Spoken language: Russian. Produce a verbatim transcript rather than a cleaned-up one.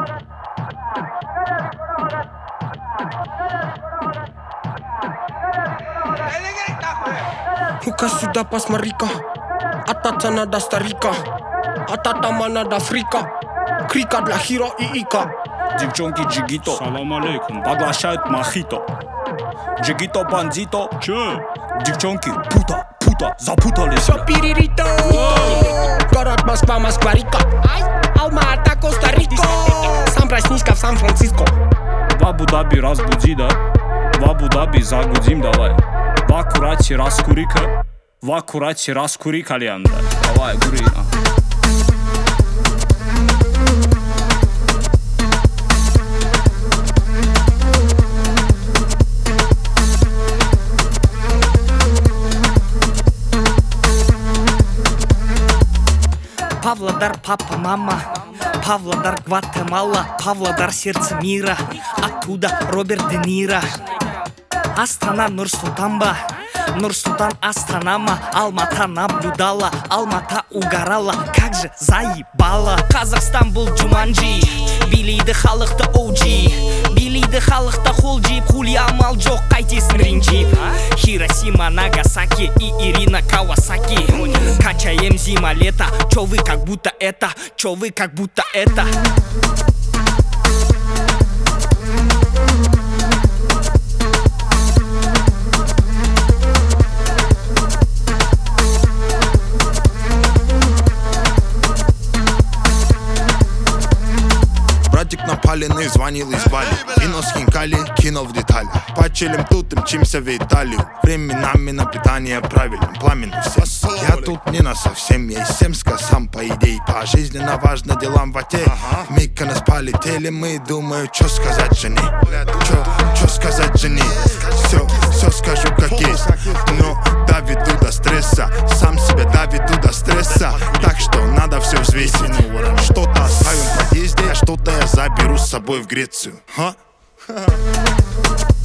Ну-ка сюда посмотри-ка, отаться надо старика, а татама надо фрика, крика для Хиро и Ика. Девчонки джигито, салам алейкум, поглощают мохито. Джигито бандито, че? Девчонки пута, пута, запутались. Все перерито. Город Москва, Москва-Рика, Алма-Ата, Коста-Рика. Сам проснись-ка в Сан-Франциско. В Абу-Даби разбуди, да? В Абу-Даби загудим давай. В аккурате раскури-ка, в аккурате раскури кальян. Давай, кури. Павлодар, папа, мама, Павлодар, Гватемала, Павлодар, сердце мира, оттуда Роберт Де Ниро. Астана, Нур-Султанба, Нур-Султан, Астанама, Алмата наблюдала, Алмата угорала, как же заебала. Казахстан был Джуманджи, билейді халықты оуджи, билейді халықты холджип, хули амал жоқ қайтесің ренжип. Хиросима, Нагасаки и Ирина Кавасаки. Качаем зима-лето, чё вы как будто это, чё вы как будто это. Братик напаленный звонил из Бали, вино схинкали, кино в детали. Почилим тут, мчимся в Италию, временами на питание правильным, пламенным всем. Я тут не на совсем, я из Семска сам по идее, пожизненно важно делам в оте. Миконос полетели мы, думаю, чё сказать жене, чё, чё сказать жене. Все, все скажу как есть, но доведу до стресса, сам себя доведу до стресса. Так что надо все взвесить, что-то оставим в подъезде, а что-то я заберу с собой в Грецию. Ха?